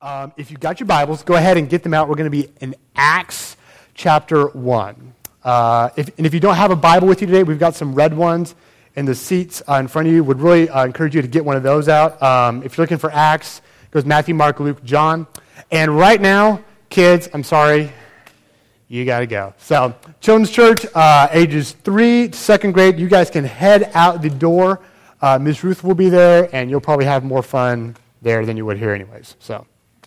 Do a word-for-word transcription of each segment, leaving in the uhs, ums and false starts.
Um, if you've got your Bibles, go ahead and get them out. We're going to be in Acts chapter one. Uh, if, and if you don't have a Bible with you today, we've got some red ones in the seats uh, in front of you. Would really uh, encourage you to get one of those out. Um, if you're looking for Acts, it goes Matthew, Mark, Luke, John. And right now, kids, I'm sorry, you got to go. So, Children's Church, uh, ages three to second grade, you guys can head out the door. Uh, Miz Ruth will be there, and you'll probably have more fun there than you would here anyways. So.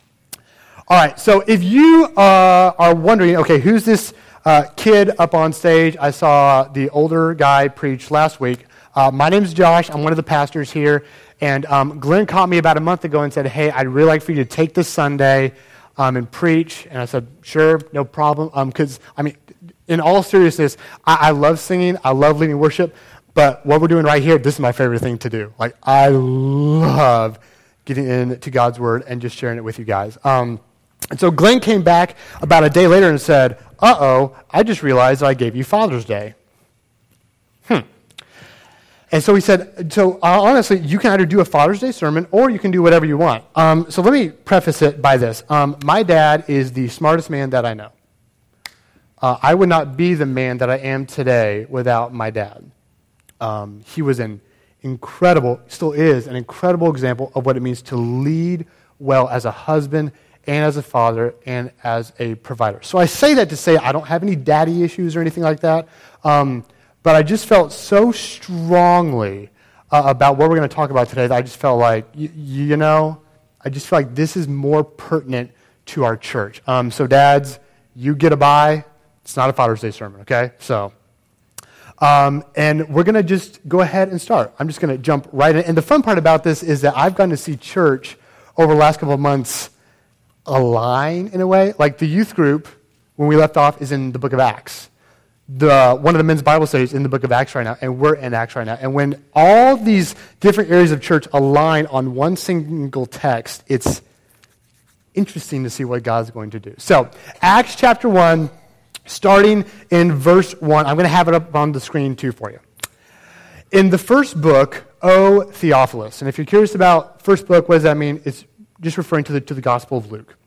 All right, so if you uh, are wondering, okay, who's this uh, kid up on stage? I saw the older guy preach last week. Uh, my name's Josh. I'm one of the pastors here. And um, Glenn called me about a month ago and said, hey, I'd really like for you to take this Sunday um, and preach. And I said, sure, no problem. Because, um, I mean, in all seriousness, I-, I love singing. I love leading worship. But what we're doing right here, this is my favorite thing to do. Like, I love getting into God's Word and just sharing it with you guys. Um And so Glenn came back about a day later and said, uh-oh, I just realized I gave you Father's Day. Hmm. And so he said, so uh, honestly, you can either do a Father's Day sermon or you can do whatever you want. Um, so let me preface it by this. Um, my dad is the smartest man that I know. Uh, I would not be the man that I am today without my dad. Um, he was an incredible, still is, an incredible example of what it means to lead well as a husband and as a father, and as a provider. So I say that to say I don't have any daddy issues or anything like that, um, but I just felt so strongly uh, about what we're going to talk about today that I just felt like, y- you know, I just feel like this is more pertinent to our church. Um, so dads, you get a bye. It's not a Father's Day sermon, okay? So, um, and we're going to just go ahead and start. I'm just going to jump right in. And the fun part about this is that I've gotten to see church over the last couple of months align in a way. Like the youth group, when we left off, is in the book of Acts. The one of the men's Bible studies in the book of Acts right now, and we're in Acts right now. And when all these different areas of church align on one single text, it's interesting to see what God's going to do. So, Acts chapter one, starting in verse one. I'm going to have it up on the screen too for you. In the first book, O Theophilus, and if you're curious about first book, what does that mean? It's just referring to the, to the Gospel of Luke.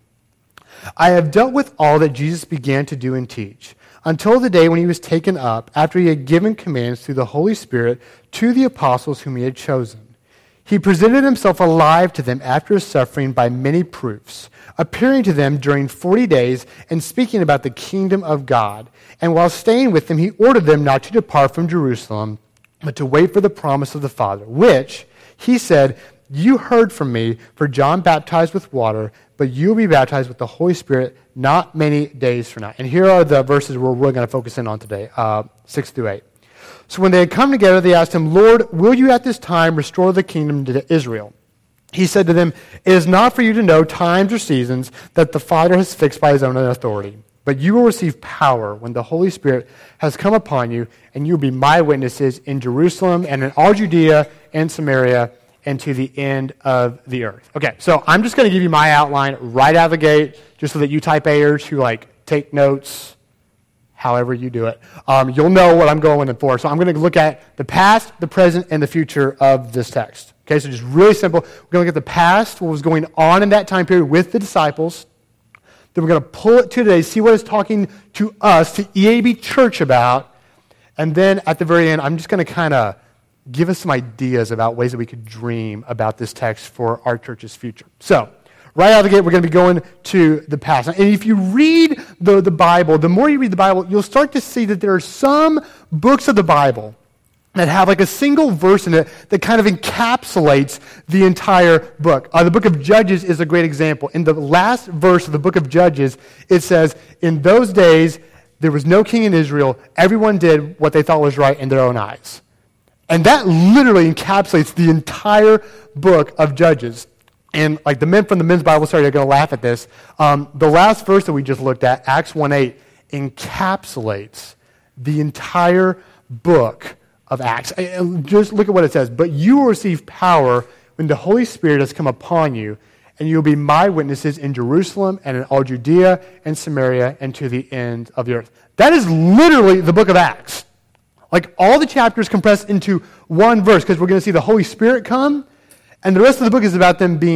I have dealt with all that Jesus began to do and teach, until the day when he was taken up, after he had given commands through the Holy Spirit to the apostles whom he had chosen. He presented himself alive to them after his suffering by many proofs, appearing to them during forty days and speaking about the kingdom of God. And while staying with them, he ordered them not to depart from Jerusalem, but to wait for the promise of the Father, which, he said, you heard from me, for John baptized with water, but you will be baptized with the Holy Spirit not many days from now. And here are the verses we're really going to focus in on today, uh, six through eight. So when they had come together, they asked him, Lord, will you at this time restore the kingdom to Israel? He said to them, it is not for you to know times or seasons that the Father has fixed by his own authority. But you will receive power when the Holy Spirit has come upon you, and you will be my witnesses in Jerusalem and in all Judea and Samaria and to the end of the earth. Okay, so I'm just going to give you my outline right out of the gate, just so that you type A'ers who like take notes, however you do it, um, you'll know what I'm going for. So I'm going to look at the past, the present, and the future of this text. Okay, so just really simple. We're going to look at the past, what was going on in that time period with the disciples. Then we're going to pull it to today, see what it's talking to us, to E A B Church about. And then at the very end, I'm just going to kind of give us some ideas about ways that we could dream about this text for our church's future. So, right out of the gate, we're going to be going to the past. And if you read the, the Bible, the more you read the Bible, you'll start to see that there are some books of the Bible that have like a single verse in it that kind of encapsulates the entire book. Uh, the book of Judges is a great example. In the last verse of the book of Judges, it says, in those days, there was no king in Israel. Everyone did what they thought was right in their own eyes. And that literally encapsulates the entire book of Judges. And like the men from the men's Bible study are going to laugh at this. Um, the last verse that we just looked at, Acts one eight, encapsulates the entire book of Acts. Just look at what it says. But you will receive power when the Holy Spirit has come upon you, and you will be my witnesses in Jerusalem and in all Judea and Samaria and to the end of the earth. That is literally the book of Acts. Like all the chapters compressed into one verse, because we're going to see the Holy Spirit come, and the rest of the book is about them being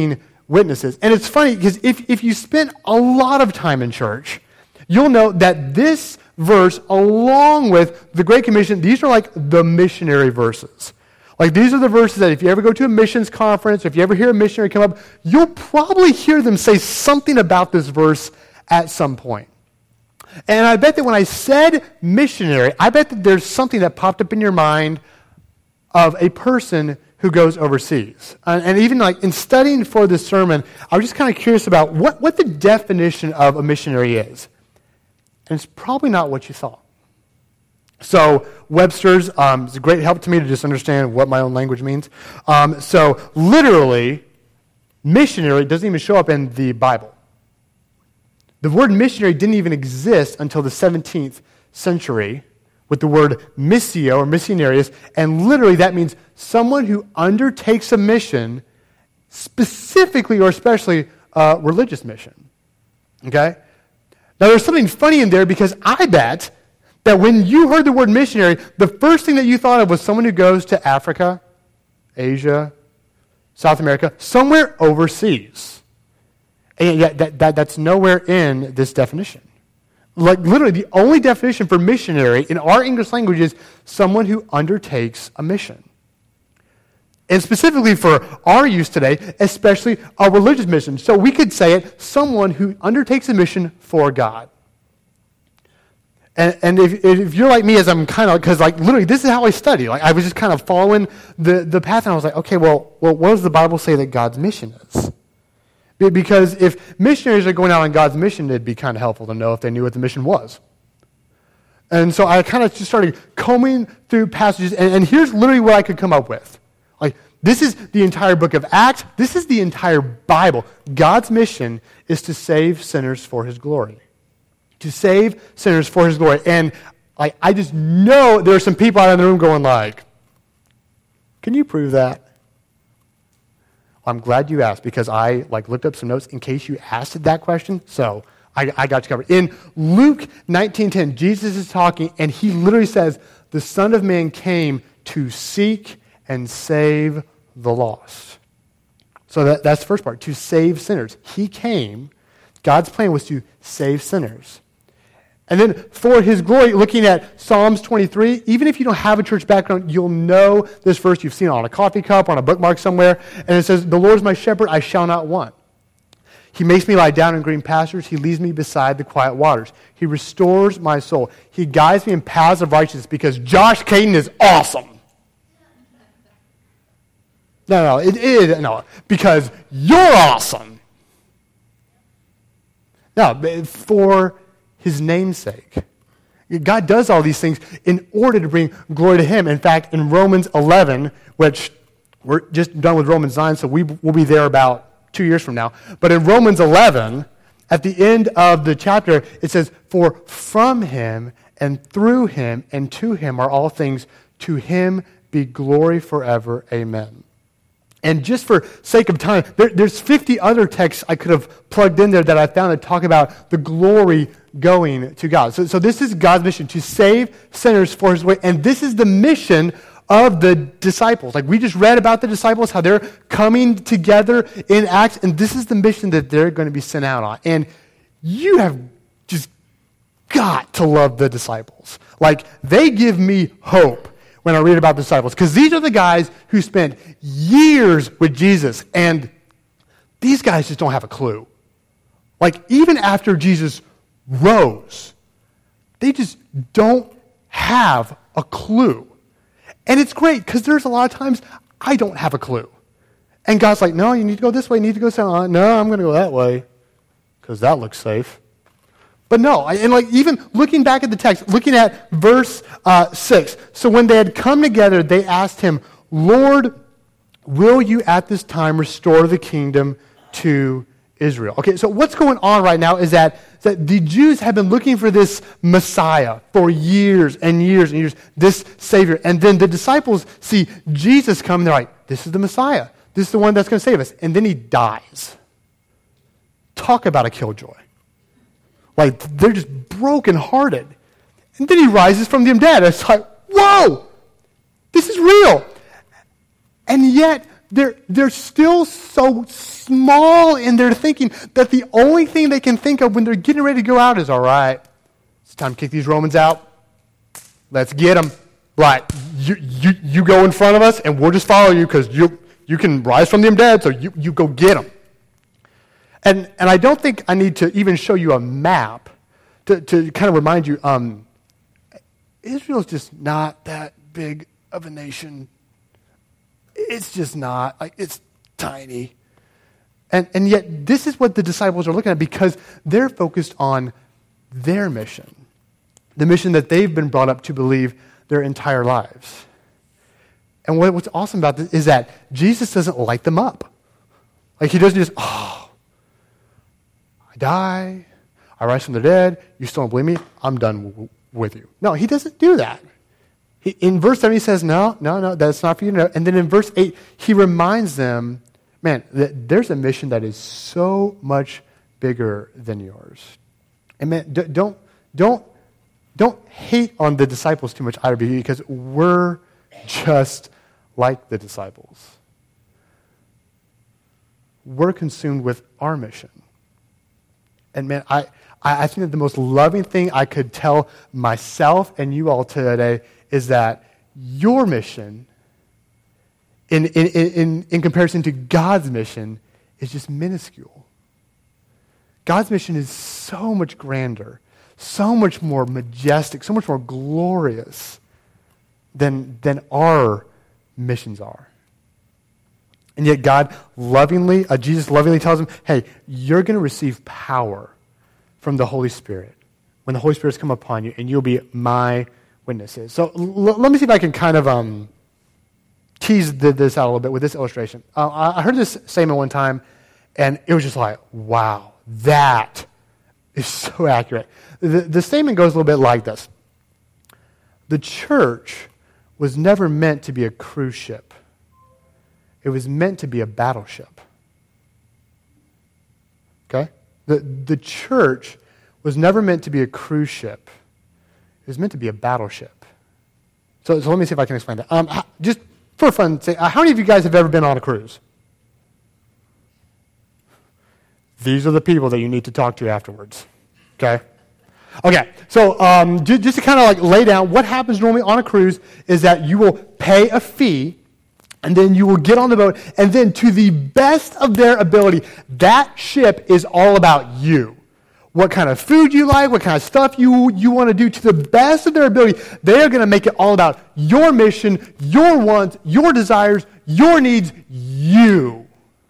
witnesses. And it's funny because if, if you spend a lot of time in church, you'll know that this verse, along with the Great Commission, these are like the missionary verses. Like these are the verses that if you ever go to a missions conference, or if you ever hear a missionary come up, you'll probably hear them say something about this verse at some point. And I bet that when I said missionary, I bet that there's something that popped up in your mind of a person who goes overseas. And, and even like in studying for this sermon, I was just kind of curious about what, what the definition of a missionary is. And it's probably not what you thought. So Webster's um, is a great help to me to just understand what my own language means. Um, so literally, missionary doesn't even show up in the Bible. The word missionary didn't even exist until the seventeenth century with the word missio or missionarius, and literally that means someone who undertakes a mission, specifically or especially a religious mission. Okay? Now there's something funny in there because I bet that when you heard the word missionary, the first thing that you thought of was someone who goes to Africa, Asia, South America, somewhere overseas. And yet that, that, that's nowhere in this definition. Like literally the only definition for missionary in our English language is someone who undertakes a mission. And specifically for our use today, especially a religious mission. So we could say it, someone who undertakes a mission for God. And, and if, if you're like me, as I'm kind of, because like literally this is how I study. Like I was just kind of following the, the path, and I was like, okay, well, well, what does the Bible say that God's mission is? Because if missionaries are going out on God's mission, it'd be kind of helpful to know if they knew what the mission was. And so I kind of just started combing through passages, and, and here's literally what I could come up with. Like, this is the entire book of Acts. This is the entire Bible. God's mission is to save sinners for his glory. To save sinners for his glory. And like, I just know there are some people out in the room going like, can you prove that? I'm glad you asked because I like looked up some notes in case you asked that question. So I, I got you covered. In Luke nineteen ten, Jesus is talking and he literally says, the Son of Man came to seek and save the lost. So that, that's the first part, to save sinners. He came, God's plan was to save sinners. And then for his glory, looking at Psalms twenty-three, even if you don't have a church background, you'll know this verse. You've seen it on a coffee cup, on a bookmark somewhere. And it says, the Lord is my shepherd, I shall not want. He makes me lie down in green pastures. He leads me beside the quiet waters. He restores my soul. He guides me in paths of righteousness because Josh Caden is awesome. No, no, it is, no, because you're awesome. No, for his name's sake. God does all these things in order to bring glory to him. In fact, in Romans eleven, which we're just done with Romans nine, so we will be there about two years from now. But in Romans eleven, at the end of the chapter, it says, for from him and through him and to him are all things. To him be glory forever. Amen. And just for sake of time, there, there's fifty other texts I could have plugged in there that I found that talk about the glory going to God. So, so this is God's mission, to save sinners for his way. And this is the mission of the disciples. Like we just read about the disciples, how they're coming together in Acts, and this is the mission that they're going to be sent out on. And you have just got to love the disciples. Like they give me hope when I read about the disciples, because these are the guys who spent years with Jesus, and these guys just don't have a clue. Like, even after Jesus rose, they just don't have a clue. And it's great, because there's a lot of times I don't have a clue. And God's like, no, you need to go this way, you need to go so on. No, I'm going to go that way, because that looks safe. But no, and like even looking back at the text, looking at verse uh, six. So when they had come together, they asked him, Lord, will you at this time restore the kingdom to Israel? Okay, so what's going on right now is that, that the Jews have been looking for this Messiah for years and years and years, this Savior. And then the disciples see Jesus come, and they're like, this is the Messiah. This is the one that's going to save us. And then he dies. Talk about a killjoy. Like, they're just brokenhearted. And then he rises from the dead. It's like, whoa, this is real. And yet, they're, they're still so small in their thinking that the only thing they can think of when they're getting ready to go out is, all right, it's time to kick these Romans out. Let's get them. Right, you, you, you go in front of us, and we'll just follow you because you, you can rise from the dead, so you, you go get them. And, and I don't think I need to even show you a map to, to kind of remind you, um, Israel's just not that big of a nation. It's just not. Like, it's tiny. And, and yet, this is what the disciples are looking at because they're focused on their mission, the mission that they've been brought up to believe their entire lives. And what, what's awesome about this is that Jesus doesn't light them up. Like, he doesn't just, oh, I die, I rise from the dead, you still don't believe me, I'm done w- with you. No, he doesn't do that. He, in verse seven, he says, no, no, no, that's not for you to know. And then in verse eight, he reminds them, man, that there's a mission that is so much bigger than yours. And man, d- don't, don't, don't hate on the disciples too much either, because we're just like the disciples. We're consumed with our mission. And man, I, I think that the most loving thing I could tell myself and you all today is that your mission, in, in, in, in comparison to God's mission, is just minuscule. God's mission is so much grander, so much more majestic, so much more glorious than, than our missions are. And yet God lovingly, uh, Jesus lovingly tells him, hey, you're going to receive power from the Holy Spirit when the Holy Spirit's come upon you, and you'll be my witnesses. So l- let me see if I can kind of um, tease the, this out a little bit with this illustration. Uh, I, I heard this statement one time, and it was just like, wow, that is so accurate. The, the statement goes a little bit like this. The church was never meant to be a cruise ship. It was meant to be a battleship. Okay? The, the church was never meant to be a cruise ship. It was meant to be a battleship. So, so let me see if I can explain that. Um, just for fun, say, uh, how many of you guys have ever been on a cruise? These are the people that you need to talk to afterwards. Okay? Okay, so um, just, just to kind of like lay down, what happens normally on a cruise is that you will pay a fee, and then you will get on the boat, and then to the best of their ability, that ship is all about you. What kind of food you like, what kind of stuff you, you want to do, to the best of their ability, they are going to make it all about your mission, your wants, your desires, your needs, you.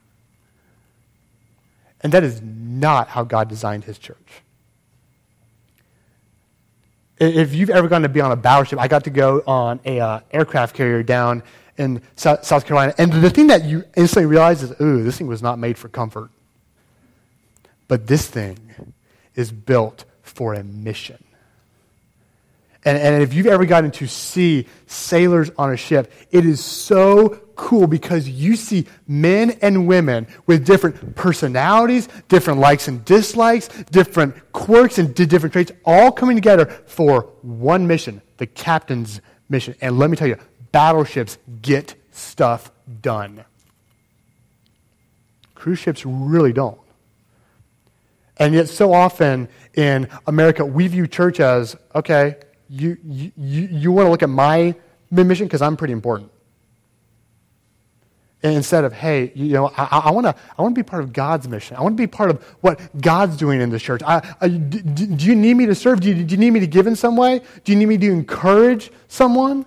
And that is not how God designed his church. If you've ever gone to be on a battleship, I got to go on a uh, aircraft carrier down in South, South Carolina. And the thing that you instantly realize is, ooh, this thing was not made for comfort. But this thing is built for a mission. And, and if you've ever gotten to see sailors on a ship, it is so cool because you see men and women with different personalities, different likes and dislikes, different quirks and different traits, all coming together for one mission, the captain's mission. And let me tell you, battleships get stuff done. Cruise ships really don't. And yet so often in America, we view church as, okay, you you, you want to look at my mission because I'm pretty important. And instead of, hey, you know, I, I want to I want to be part of God's mission. I want to be part of what God's doing in this church. I, I, do, do you need me to serve? Do you, do you need me to give in some way? Do you need me to encourage someone?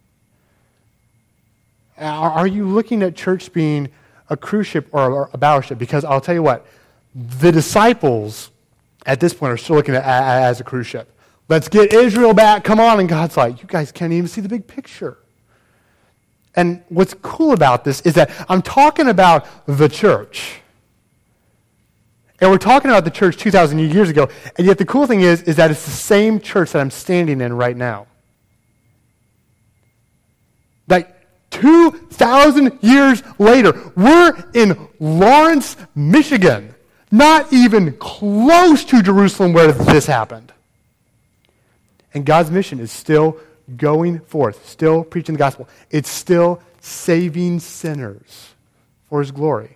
Are you looking at church being a cruise ship or a battleship? Because I'll tell you what, the disciples at this point are still looking at it as a cruise ship. Let's get Israel back, come on. And God's like, you guys can't even see the big picture. And what's cool about this is that I'm talking about the church. And we're talking about the church two thousand years ago. And yet the cool thing is, is that it's the same church that I'm standing in right now. Like, two thousand years later, we're in Lawrence, Michigan, not even close to Jerusalem where this happened. And God's mission is still going forth, still preaching the gospel. It's still saving sinners for his glory.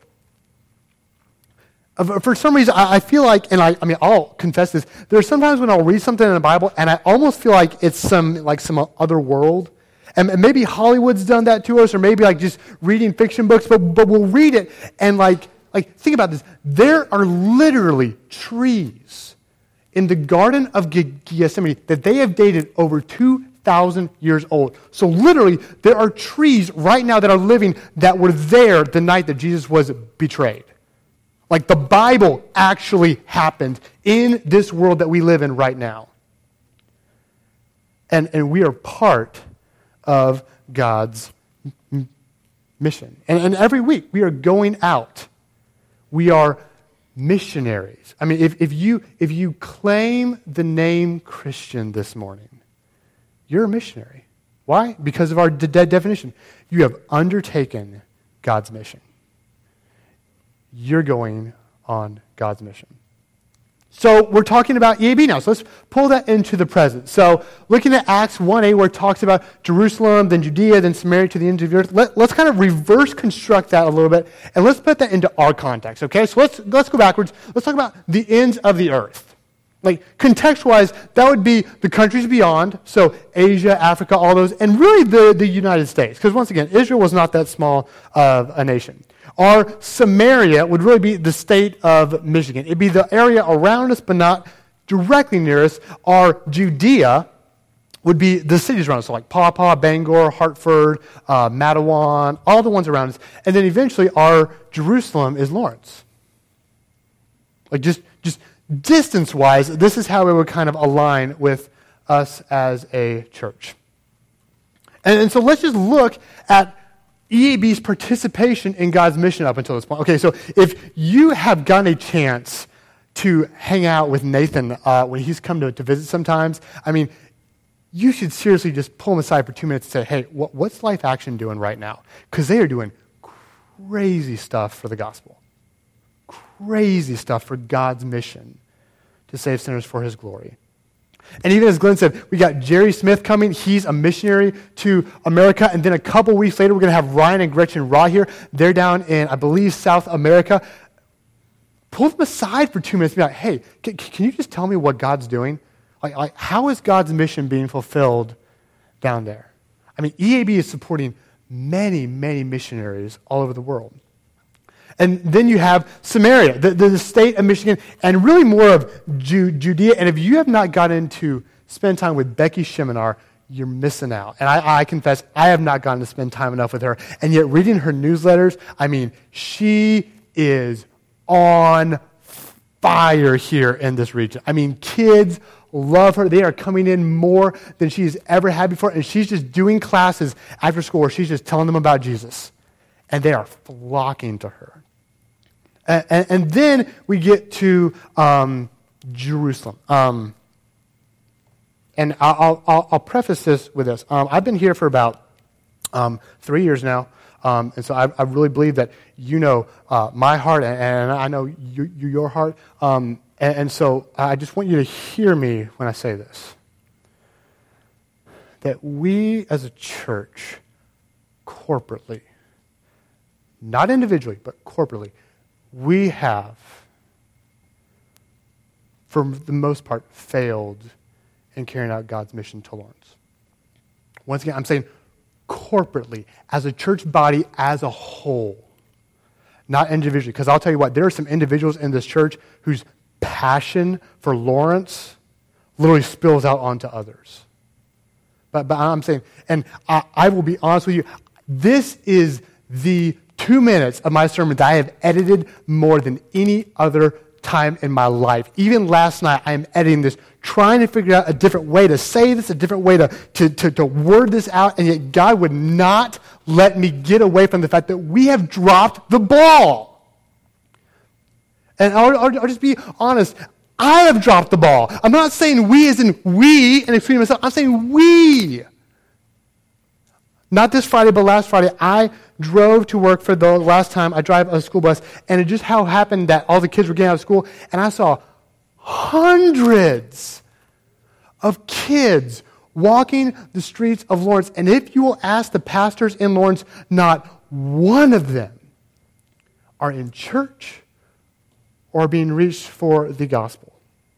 For some reason, I feel like, and I, I mean, I'll confess this, there are sometimes when I'll read something in the Bible, and I almost feel like it's some, like some other world. And maybe Hollywood's done that to us, or maybe like just reading fiction books, but, but we'll read it, and like, like, think about this. There are literally trees in the Garden of Gethsemane that they have dated over two thousand years old. So literally, there are trees right now that are living that were there the night that Jesus was betrayed. Like the Bible actually happened in this world that we live in right now. And, and we are part of God's m- mission. And, and every week we are going out. We are missionaries. I mean, if, if you if you claim the name Christian this morning, you're a missionary. Why? Because of our de- de- definition. You have undertaken God's mission. You're going on God's mission. So we're talking about E A B now. So let's pull that into the present. So looking at Acts one eight, where it talks about Jerusalem, then Judea, then Samaria to the ends of the earth, let, let's kind of reverse construct that a little bit, and let's put that into our context, okay? So let's, let's go backwards. Let's talk about the ends of the earth. Like, context-wise, that would be the countries beyond, so Asia, Africa, all those, and really the, the United States. Because once again, Israel was not that small of a nation. Our Samaria would really be the state of Michigan. It'd be the area around us, but not directly near us. Our Judea would be the cities around us, so like Paw Paw, Bangor, Hartford, uh, Matawan, all the ones around us. And then eventually our Jerusalem is Lawrence. Like just, just distance-wise, this is how it would kind of align with us as a church. And, and so let's just look at E A B's participation in God's mission up until this point. Okay, so if you have gotten a chance to hang out with Nathan uh, when he's come to, to visit sometimes, I mean, you should seriously just pull him aside for two minutes and say, hey, what, what's Life Action doing right now? Because they are doing crazy stuff for the gospel. Crazy stuff for God's mission to save sinners for his glory. And even as Glenn said, we got Jerry Smith coming. He's a missionary to America. And then a couple weeks later, we're going to have Ryan and Gretchen Raw here. They're down in, I believe, South America. Pull them aside for two minutes and be like, hey, can, can you just tell me what God's doing? Like, like, how is God's mission being fulfilled down there? I mean, E A B is supporting many, many missionaries all over the world. And then you have Samaria, the, the state of Michigan, and really more of Ju- Judea. And if you have not gotten to spend time with Becky Sheminar, you're missing out. And I, I confess, I have not gotten to spend time enough with her. And yet reading her newsletters, I mean, she is on fire here in this region. I mean, kids love her. They are coming in more than she's ever had before. And she's just doing classes after school where she's just telling them about Jesus. And they are flocking to her. And, and, and then we get to um, Jerusalem. Um, and I'll, I'll, I'll preface this with this. Um, I've been here for about um, three years now. Um, and so I, I really believe that you know uh, my heart, and, and I know you, you, your heart. Um, and, and so I just want you to hear me when I say this. That we as a church, corporately, not individually, but corporately, we have, for the most part, failed in carrying out God's mission to Lawrence. Once again, I'm saying corporately, as a church body as a whole, not individually. Because I'll tell you what, there are some individuals in this church whose passion for Lawrence literally spills out onto others. But, but I'm saying, and I, I will be honest with you, this is the two minutes of my sermon that I have edited more than any other time in my life. Even last night, I am editing this, trying to figure out a different way to say this, a different way to, to, to, to word this out, and yet God would not let me get away from the fact that we have dropped the ball. And I'll, I'll, I'll just be honest, I have dropped the ball. I'm not saying we as in we, and including myself, I'm saying we. Not this Friday, but last Friday, I drove to work for the last time. I drive a school bus, and it just how happened that all the kids were getting out of school, and I saw hundreds of kids walking the streets of Lawrence. And if you will ask the pastors in Lawrence, not one of them are in church or are being reached for the gospel.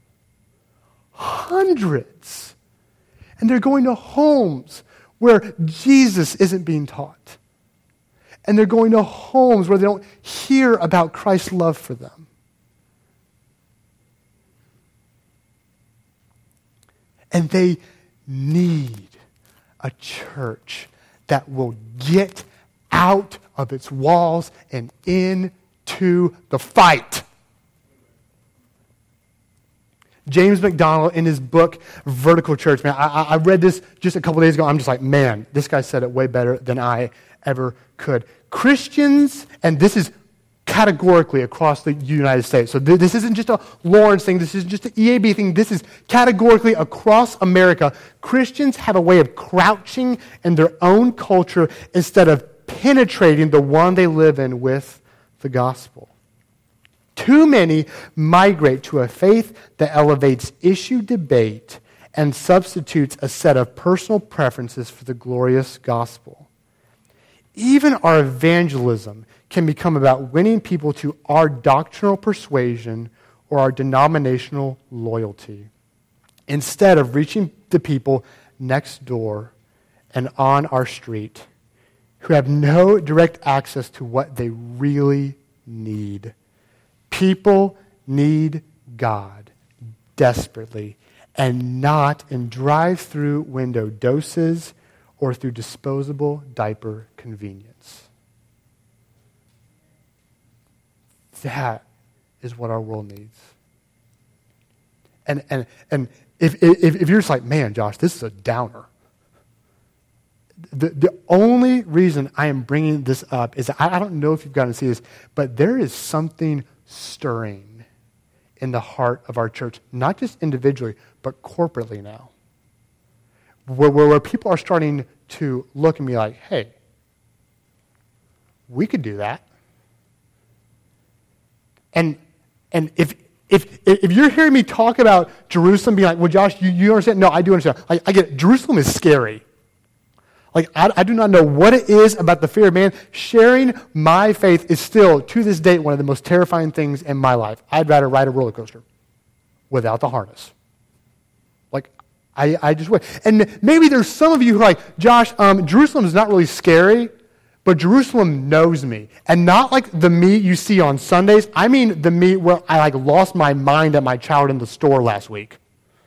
Hundreds. And they're going to homes where Jesus isn't being taught. And they're going to homes where they don't hear about Christ's love for them. And they need a church that will get out of its walls and into the fight. James MacDonald, in his book, Vertical Church, man, I, I read this just a couple days ago. I'm just like, man, this guy said it way better than I ever could. Christians, and this is categorically across the United States. So th- this isn't just a Lawrence thing. This isn't just an E A B thing. This is categorically across America. Christians have a way of crouching in their own culture instead of penetrating the one they live in with the gospel. Too many migrate to a faith that elevates issue debate and substitutes a set of personal preferences for the glorious gospel. Even our evangelism can become about winning people to our doctrinal persuasion or our denominational loyalty, instead of reaching the people next door and on our street who have no direct access to what they really need. People need God desperately, and not in drive-through window doses or through disposable diaper convenience. That is what our world needs. And and and if if, if you're just like, man, Josh, this is a downer. The, the only reason I am bringing this up is that I, I don't know if you've gotten to see this, but there is something stirring in the heart of our church, not just individually, but corporately now. Where, where, where people are starting to look and be like, hey, we could do that. And and if if if you're hearing me talk about Jerusalem, being like, well, Josh, you, you understand? No, I do understand. I, I get it. Jerusalem is scary. Like, I, I do not know what it is about the fear of man. Sharing my faith is still, to this date, one of the most terrifying things in my life. I'd rather ride a roller coaster without the harness. Like, I, I just would. And maybe there's some of you who are like, Josh, um, Jerusalem is not really scary, but Jerusalem knows me. And not like the me you see on Sundays. I mean the me where I like lost my mind at my child in the store last week.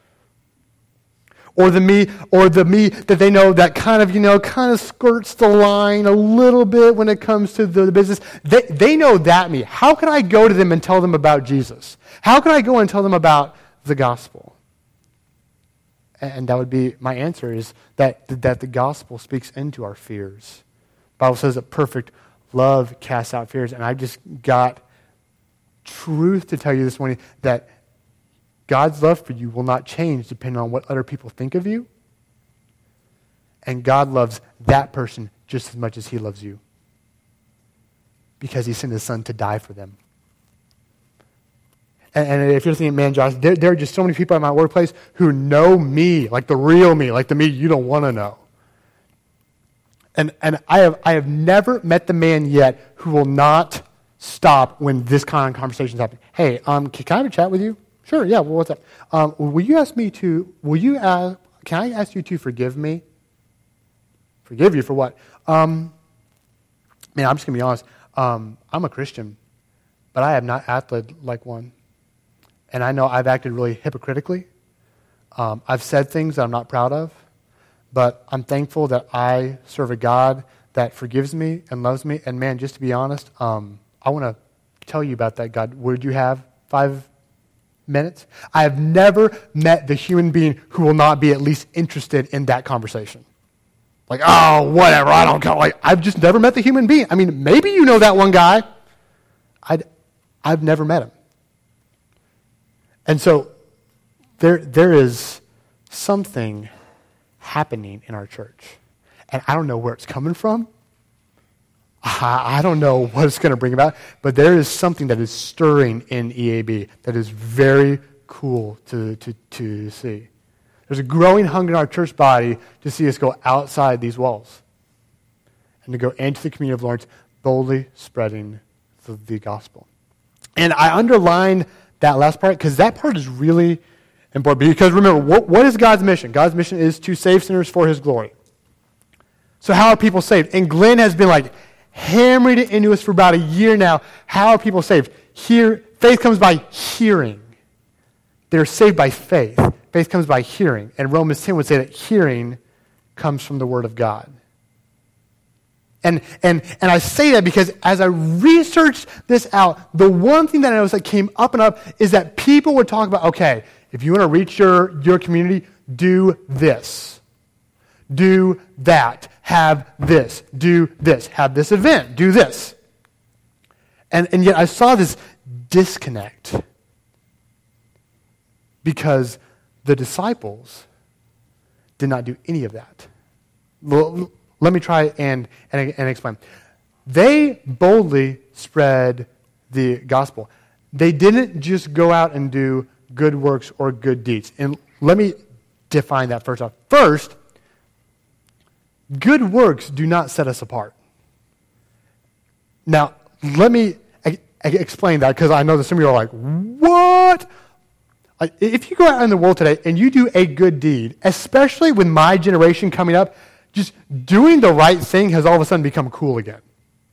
Or the me, or the me that they know that kind of, you know, kind of skirts the line a little bit when it comes to the business. They, they know that me. How can I go to them and tell them about Jesus? How can I go and tell them about the gospel? And that would be my answer, is that, that the gospel speaks into our fears. The Bible says that perfect love casts out fears. And I just got truth to tell you this morning, that God's love for you will not change depending on what other people think of you. And God loves that person just as much as he loves you, because he sent his son to die for them. And, and if you're thinking, man, Josh, there, there are just so many people at my workplace who know me, like the real me, like the me you don't want to know. And and I have I have never met the man yet who will not stop when this kind of conversation is happening. Hey, um, can, can I have a chat with you? Sure, yeah, well, what's up? Um, will you ask me to, will you ask, can I ask you to forgive me? Forgive you for what? Um, man, I'm just going to be honest. Um, I'm a Christian, but I have not acted like one. And I know I've acted really hypocritically. Um, I've said things that I'm not proud of, but I'm thankful that I serve a God that forgives me and loves me. And man, just to be honest, um, I want to tell you about that God. Would you have five minutes? I have never met the human being who will not be at least interested in that conversation. Like, oh, whatever, I don't care. Like, I've just never met the human being. I mean, maybe you know that one guy. I'd, I've never met him. And so there, there is something happening in our church. And I don't know where it's coming from. I, I don't know what it's going to bring about. But there is something that is stirring in E A B that is very cool to, to, to see. There's a growing hunger in our church body to see us go outside these walls and to go into the community of Lawrence, boldly spreading the the, the gospel. And I underlined that last part because that part is really important. Because remember, what, what is God's mission? God's mission is to save sinners for his glory. So how are people saved? And Glenn has been like hammering it into us for about a year now. How are people saved? Here, faith comes by hearing. They're saved by faith. Faith comes by hearing. And Romans ten would say that hearing comes from the Word of God. And and and I say that because as I researched this out, the one thing that I noticed that came up and up is that people would talk about, okay, if you want to reach your, your community, do this. Do that. Have this. Do this. Have this event. Do this. And, and yet I saw this disconnect because the disciples did not do any of that. Well, let me try and, and, and explain. They boldly spread the gospel. They didn't just go out and do good works or good deeds. And let me define that first off. First, good works do not set us apart. Now, let me e- explain that because I know that some of you are like, what? Like, if you go out in the world today and you do a good deed, especially with my generation coming up, just doing the right thing has all of a sudden become cool again.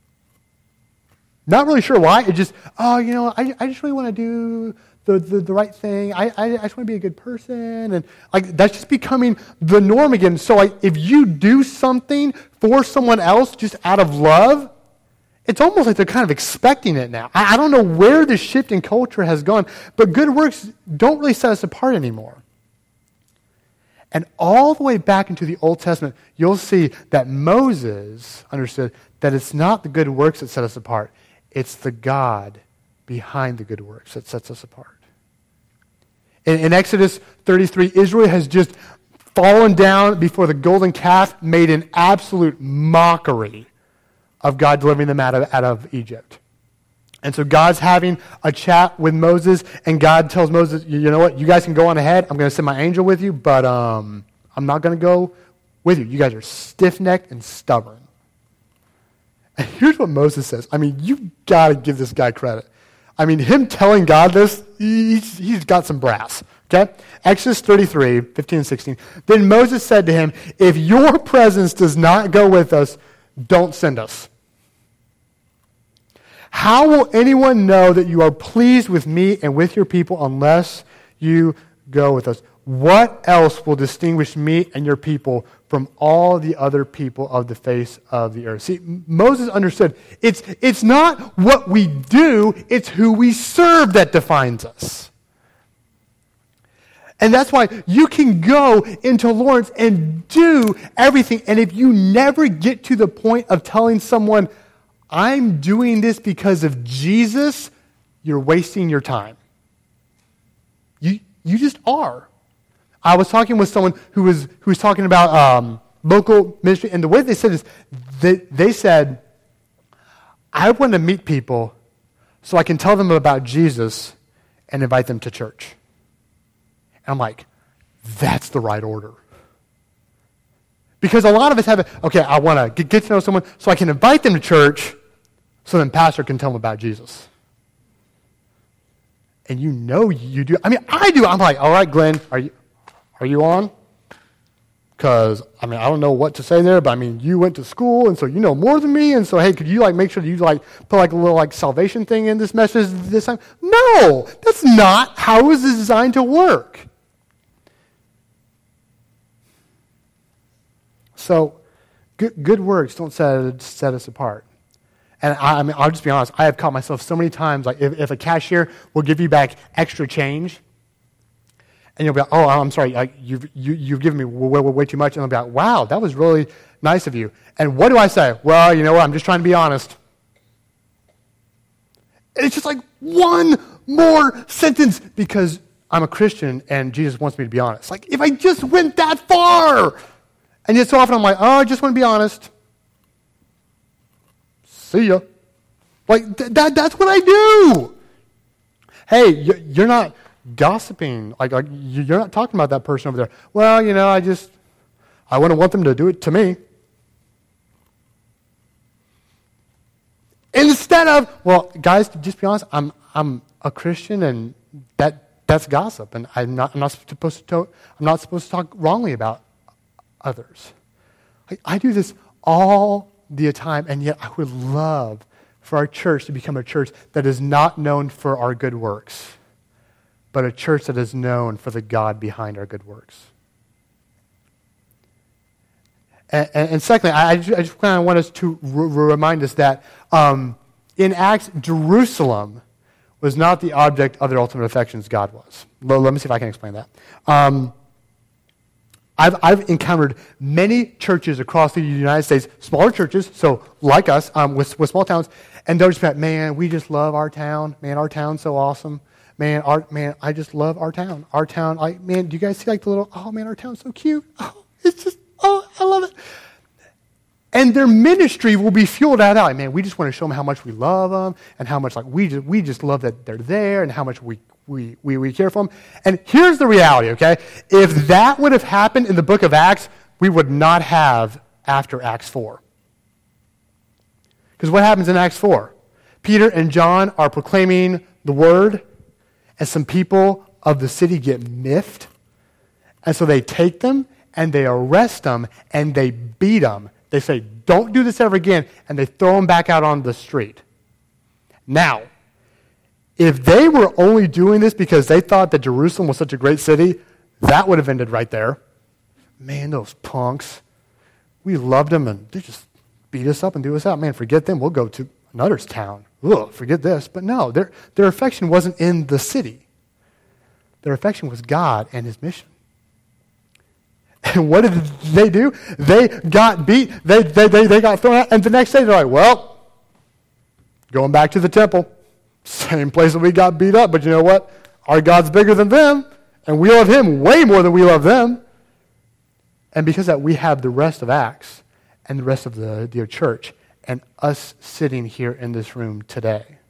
Not really sure why. It just, oh, you know, I, I just really want to do the, the, the right thing. I, I, I just want to be a good person. And like that's just becoming the norm again. So like, if you do something for someone else just out of love, it's almost like they're kind of expecting it now. I, I don't know where the shift in culture has gone, but good works don't really set us apart anymore. And all the way back into the Old Testament, you'll see that Moses understood that it's not the good works that set us apart. It's the God behind the good works that sets us apart. In, in Exodus thirty-three, Israel has just fallen down before the golden calf, made an absolute mockery of God delivering them out of, out of Egypt. And so God's having a chat with Moses, and God tells Moses, you know what, you guys can go on ahead. I'm going to send my angel with you, but um, I'm not going to go with you. You guys are stiff-necked and stubborn. And here's what Moses says. I mean, you got to give this guy credit. I mean, him telling God this, he's, he's got some brass. Okay? Exodus thirty-three, fifteen and sixteen. Then Moses said to him, if your presence does not go with us, don't send us. How will anyone know that you are pleased with me and with your people unless you go with us? What else will distinguish me and your people from all the other people of the face of the earth? See, Moses understood it's, it's not what we do, it's who we serve that defines us. And that's why you can go into Lawrence and do everything. And if you never get to the point of telling someone, I'm doing this because of Jesus, you're wasting your time. You you just are. I was talking with someone who was who was talking about um, local ministry, and the way they said is they, they said, I want to meet people so I can tell them about Jesus and invite them to church. And I'm like, that's the right order. Because a lot of us have, a, okay, I want to get, get to know someone so I can invite them to church so then pastor can tell them about Jesus. And you know you do. I mean, I do. I'm like, all right, Glenn, are you are you on? Because, I mean, I don't know what to say there, but I mean, you went to school, and so you know more than me, and so, hey, could you, like, make sure that you, like, put, like, a little, like, salvation thing in this message this time? No! That's not how it was designed to work. So, good, good works don't set, set us apart. And I, I mean, I'll just be honest, I have caught myself so many times, like if, if a cashier will give you back extra change, and you'll be like, oh, I'm sorry, I, you've, you, you've given me way, way, way too much, and I'll be like, wow, that was really nice of you. And what do I say? Well, you know what, I'm just trying to be honest. And it's just like one more sentence because I'm a Christian and Jesus wants me to be honest. Like, if I just went that far, and yet so often I'm like, oh, I just want to be honest. See ya. Like, th- that, that's what I do. Hey, you're not gossiping. Like, like, you're not talking about that person over there. Well, you know, I just, I wouldn't want them to do it to me. Instead of, well, guys, just be honest, I'm I'm a Christian, and that that's gossip, and I'm not I'm not supposed to talk, I'm not supposed to talk wrongly about others. Like, I do this all the time, and yet I would love for our church to become a church that is not known for our good works, but a church that is known for the God behind our good works. And, and, and secondly, I, I just, I just kind of want us to r- remind us that um, in Acts, Jerusalem was not the object of their ultimate affections. God was. Well, let me see if I can explain that. Um, I've, I've encountered many churches across the United States, smaller churches, so like us, um, with, with small towns, and they're just like, man, we just love our town. Man, our town's so awesome. Man, our man, I just love our town. Our town, like, man, do you guys see like the little, oh man, our town's so cute. Oh, it's just, oh, I love it. And their ministry will be fueled out. Like, man, we just want to show them how much we love them and how much like we just we just love that they're there and how much we we we, we care for them. And here's the reality, okay? If that would have happened in the book of Acts, we would not have after Acts four. Because what happens in Acts four? Peter and John are proclaiming the word, and some people of the city get miffed. And so they take them and they arrest them and they beat them. They say, don't do this ever again, and they throw them back out on the street. Now, if they were only doing this because they thought that Jerusalem was such a great city, that would have ended right there. Man, those punks. We loved them, and they just beat us up and do us out. Man, forget them. We'll go to another town. Ugh, forget this. But no, their, their affection wasn't in the city. Their affection was God and his mission. And what did they do? They got beat. They, they, they, they got thrown out. And the next day, they're like, well, going back to the temple. Same place that we got beat up. But you know what? Our God's bigger than them. And we love him way more than we love them. And because of that, we have the rest of Acts and the rest of the, the church and us sitting here in this room today.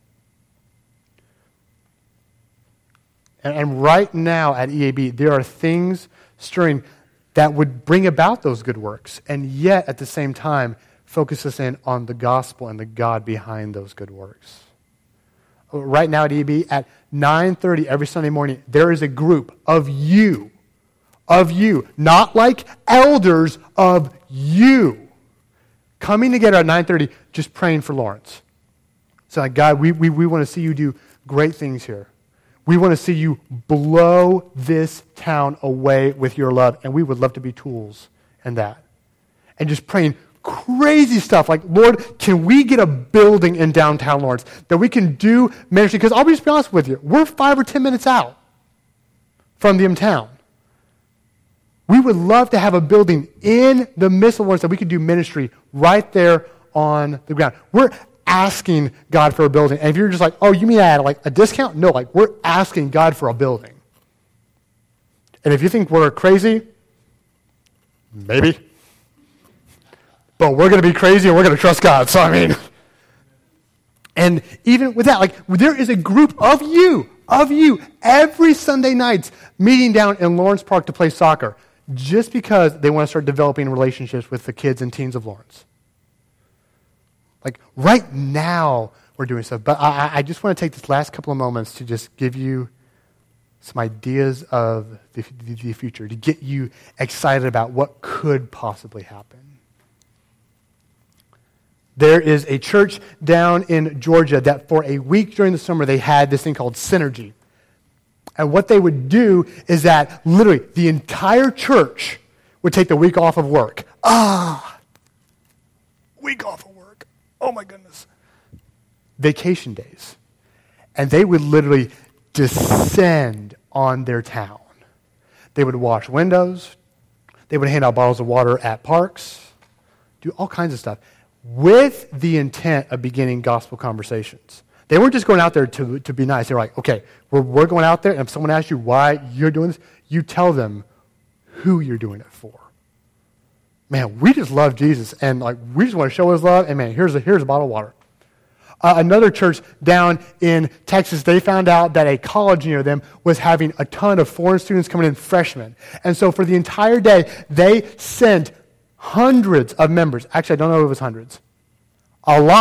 And, and right now at E A B, there are things stirring that would bring about those good works, and yet at the same time focus us in on the gospel and the God behind those good works. Right now at E A B, at nine thirty every Sunday morning, there is a group of you, of you, not like elders, of you, coming together at nine thirty, just praying for Lawrence. So like, God, we, we, we want to see you do great things here. We want to see you blow this town away with your love, and we would love to be tools in that. And just praying crazy stuff like, Lord, can we get a building in downtown Lawrence that we can do ministry? Because I'll just be honest with you, we're five or ten minutes out from the town. We would love to have a building in the midst of Lawrence that we could do ministry right there on the ground. We're asking God for a building. And if you're just like, oh, you mean at like a discount? No, like we're asking God for a building. And if you think we're crazy, maybe. But we're going to be crazy and we're going to trust God. So I mean, and even with that, like there is a group of you, of you, every Sunday nights meeting down in Lawrence Park to play soccer just because they want to start developing relationships with the kids and teens of Lawrence. Like right now we're doing stuff, but I, I just want to take this last couple of moments to just give you some ideas of the, the future, to get you excited about what could possibly happen. There is a church down in Georgia that for a week during the summer they had this thing called Synergy. And what they would do is that literally the entire church would take the week off of work. Ah, week off of work. Oh my goodness. Vacation days. And they would literally descend on their town. They would wash windows. They would hand out bottles of water at parks. Do all kinds of stuff with the intent of beginning gospel conversations. They weren't just going out there to, to be nice. They were like, okay, we're, we're going out there, and if someone asks you why you're doing this, you tell them who you're doing it for. Man, we just love Jesus, and like we just want to show his love, and man, here's a, here's a bottle of water. Uh, another church down in Texas, they found out that a college near them was having a ton of foreign students coming in, freshmen. And so for the entire day, they sent hundreds of members. Actually, I don't know if it was hundreds. A lot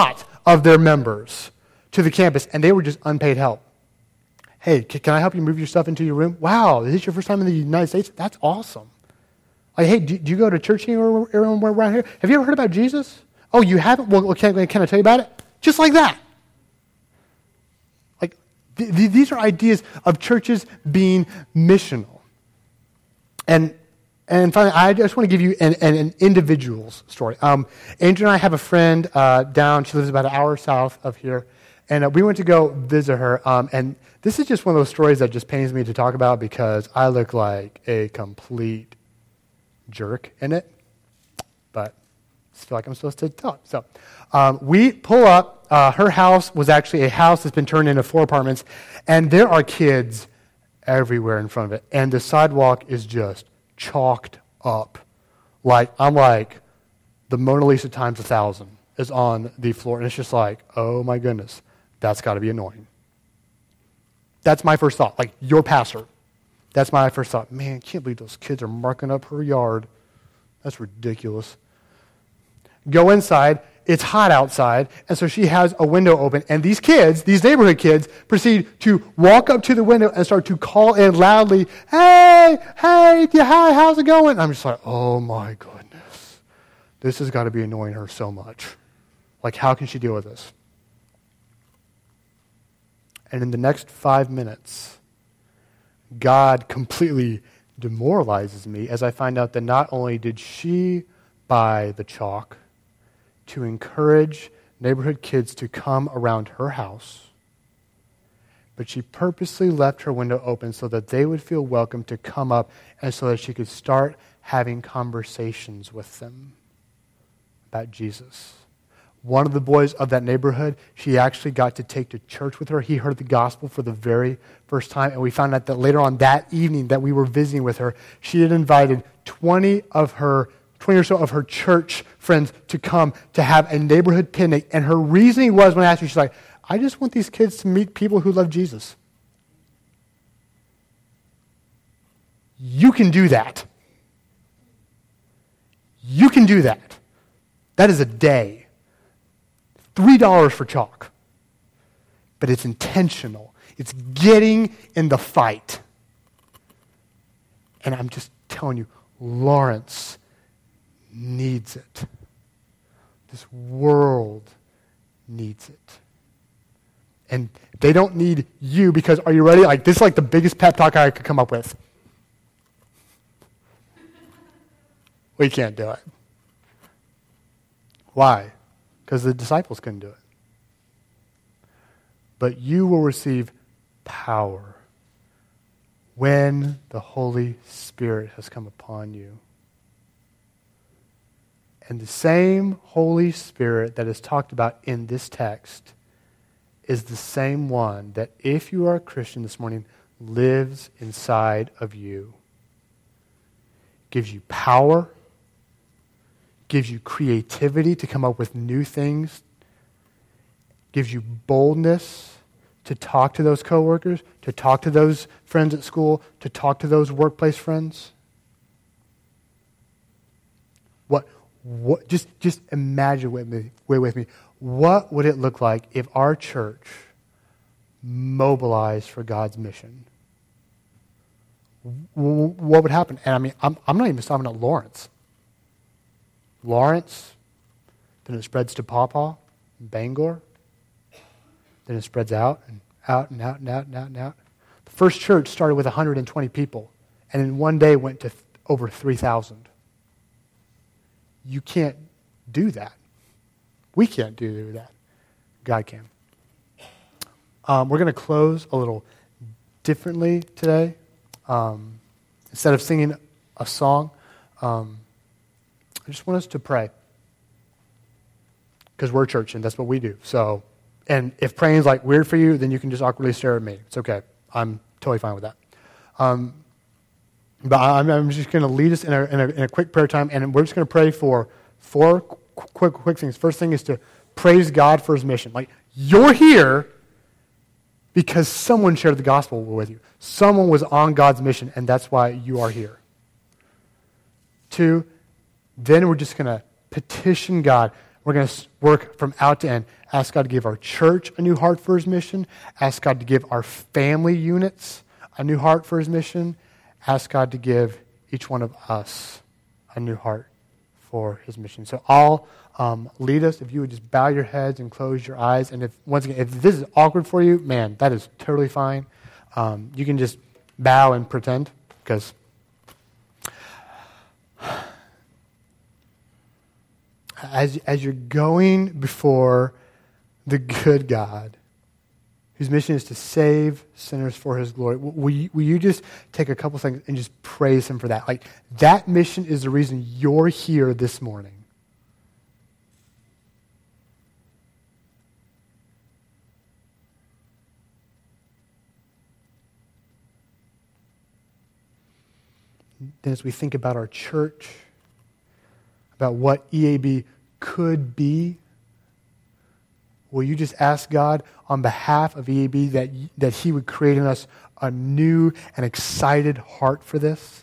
of their members to the campus, and they were just unpaid help. Hey, can I help you move your stuff into your room? Wow, is this your first time in the United States? That's awesome. Like, hey, do, do you go to church anywhere around here? Have you ever heard about Jesus? Oh, you haven't? Well, can, can I tell you about it? Just like that. Like, th- th- these are ideas of churches being missional. And and finally, I just want to give you an, an, an individual's story. Um, Andrew and I have a friend uh, down. She lives about an hour south of here. And uh, we went to go visit her. Um, and this is just one of those stories that just pains me to talk about because I look like a complete jerk in it. But I feel like I'm supposed to tell it. So um, we pull up. Uh, her house was actually a house that's been turned into four apartments. And there are kids everywhere in front of it. And the sidewalk is just chalked up. Like, I'm like, the Mona Lisa times a thousand is on the floor. And it's just like, oh my goodness, that's got to be annoying. That's my first thought. Like, your pastor. That's my first thought. Man, I can't believe those kids are marking up her yard. That's ridiculous. Go inside. It's hot outside, and so she has a window open, and these kids, these neighborhood kids, proceed to walk up to the window and start to call in loudly, hey, hey, hi, how's it going? I'm just like, oh my goodness. This has got to be annoying her so much. Like, how can she deal with this? And in the next five minutes, God completely demoralizes me as I find out that not only did she buy the chalk to encourage neighborhood kids to come around her house, but she purposely left her window open so that they would feel welcome to come up and so that she could start having conversations with them about Jesus. One of the boys of that neighborhood, she actually got to take to church with her. He heard the gospel for the very first time, and we found out that later on that evening that we were visiting with her, she had invited twenty of her twenty or so of her church friends to come to have a neighborhood picnic. And her reasoning was, when I asked her, she's like, I just want these kids to meet people who love Jesus. You can do that. You can do that. That is a day. Three dollars for chalk. But it's intentional. It's getting in the fight. And I'm just telling you, Lawrence needs it. This world needs it. And they don't need you because, are you ready? Like, this is like the biggest pep talk I could come up with. We can't do it. Why? Because the disciples couldn't do it. But you will receive power when the Holy Spirit has come upon you. And the same Holy Spirit that is talked about in this text is the same one that, if you are a Christian this morning, lives inside of you. Gives you power, gives you creativity to come up with new things, gives you boldness to talk to those coworkers, to talk to those friends at school, to talk to those workplace friends. What What, just, just imagine with me, with me, what would it look like if our church mobilized for God's mission? What would happen? And I mean, I'm, I'm not even talking about Lawrence. Lawrence, then it spreads to Paw Paw, Bangor, then it spreads out and out and out and out and out and out. The first church started with one hundred twenty people, and in one day went to th- over three thousand. You can't do that. We can't do that. God can. Um, we're going to close a little differently today. Um, instead of singing a song, um, I just want us to pray. Because we're a church and that's what we do. So, and if praying is like weird for you, then you can just awkwardly stare at me. It's okay. I'm totally fine with that. Um, But I'm, I'm just going to lead us in a, in, a, in a quick prayer time, and we're just going to pray for four qu- quick, quick things. First thing is to praise God for his mission. Like, you're here because someone shared the gospel with you. Someone was on God's mission, and that's why you are here. Two, then we're just going to petition God. We're going to work from out to end. Ask God to give our church a new heart for his mission. Ask God to give our family units a new heart for his mission. Ask God to give each one of us a new heart for his mission. So I'll um, lead us. If you would just bow your heads and close your eyes. And if once again, if this is awkward for you, man, that is totally fine. Um, you can just bow and pretend, because as as you're going before the good God, whose mission is to save sinners for his glory, will you, will you just take a couple seconds and just praise him for that? Like, that mission is the reason you're here this morning. Then as we think about our church, about what E A B could be, will you just ask God on behalf of E A B that, that he would create in us a new and excited heart for this?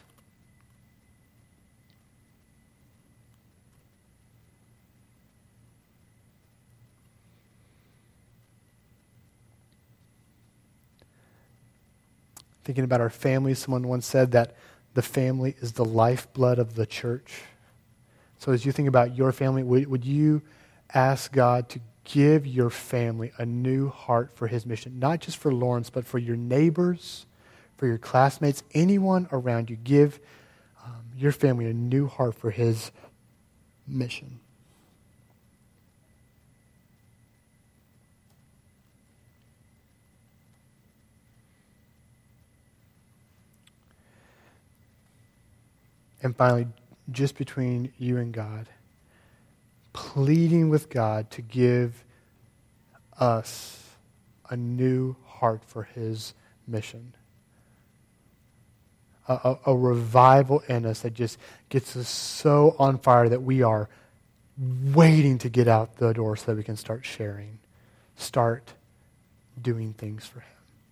Thinking about our family, someone once said that the family is the lifeblood of the church. So as you think about your family, would, would you ask God to give your family a new heart for his mission? Not just for Lawrence, but for your neighbors, for your classmates, anyone around you. Give um, your family a new heart for his mission. And finally, just between you and God, pleading with God to give us a new heart for his mission. A, a, a revival in us that just gets us so on fire that we are waiting to get out the door so that we can start sharing, start doing things for him.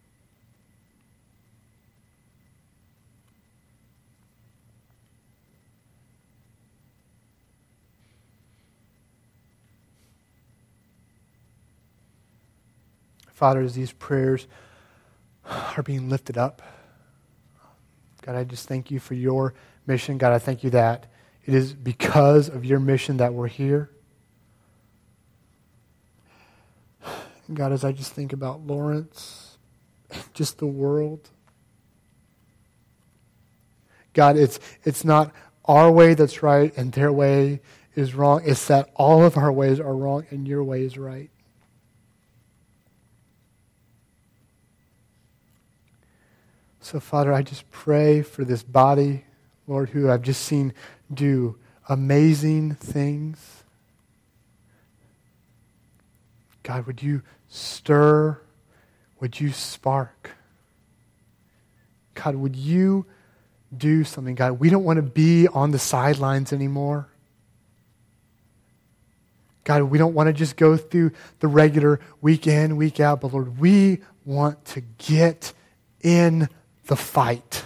Father, as these prayers are being lifted up, God, I just thank you for your mission. God, I thank you that it is because of your mission that we're here. God, as I just think about Lawrence, just the world, God, it's it's not our way that's right and their way is wrong. It's that all of our ways are wrong and your way is right. So, Father, I just pray for this body, Lord, who I've just seen do amazing things. God, would you stir? Would you spark? God, would you do something? God, we don't want to be on the sidelines anymore. God, we don't want to just go through the regular week in, week out, but Lord, we want to get in the fight.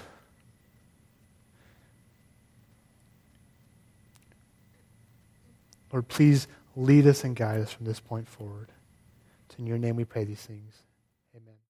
Lord, please lead us and guide us from this point forward. It's in your name we pray these things.